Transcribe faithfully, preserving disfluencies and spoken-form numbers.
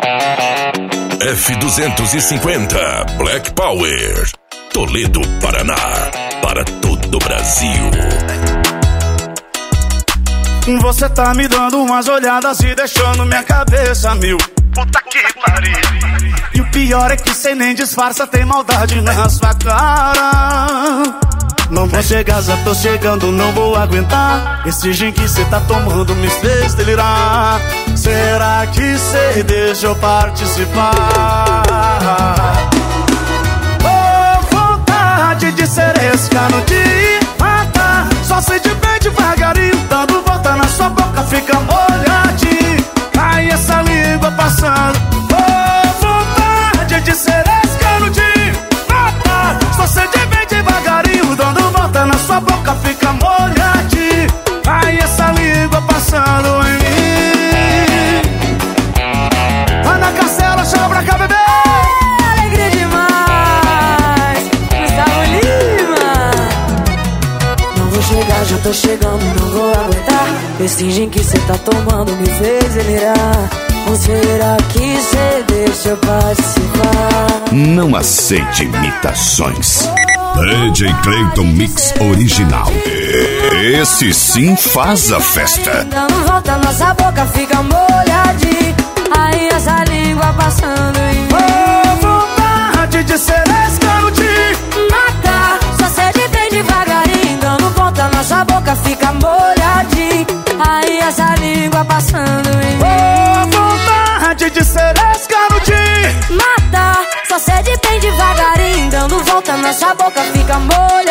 F duzentos e cinquenta Black Power, Toledo, Paraná, para todo o Brasil. Você tá me dando umas olhadas e deixando minha cabeça mil. Puta que pariu. E o pior é que cê nem disfarça, tem maldade na sua cara. Não vou chegar, já tô chegando, não vou aguentar. Esse gin que cê tá tomando me fez delirar. Será que cê deixa eu participar? Oh, vontade de ser escano, de matar. Só sei de bem devagarinho, dando volta na sua boca, fica molhadinho. Ai, essa língua passando. Oh, vontade de ser escano, de matar. Só sei de bem devagarinho, dando volta na sua boca, fica molhadinho. Ai, essa língua passando em mim. Ana Castela, chama pra cá, bebê. Alegria demais, Gustavo Lima. Não vou chegar, já tô chegando, não vou aguentar. Esse gin que cê tá tomando me fez delirar. Ou será que cê deixa eu participar? Não aceite imitações. D J Clayton Mix Original. Esse sim faz a festa. Dando volta, nossa boca fica molhadinha. Aí essa língua passando em mim. Oh, vontade de ser escano, de matar. Só cede bem devagarinho, dando volta, nossa boca fica molhadinha. Aí essa língua passando em mim. Oh, vontade de ser escano, de matar. Só cede bem devagarinho, dando volta, nossa boca fica molhadinha.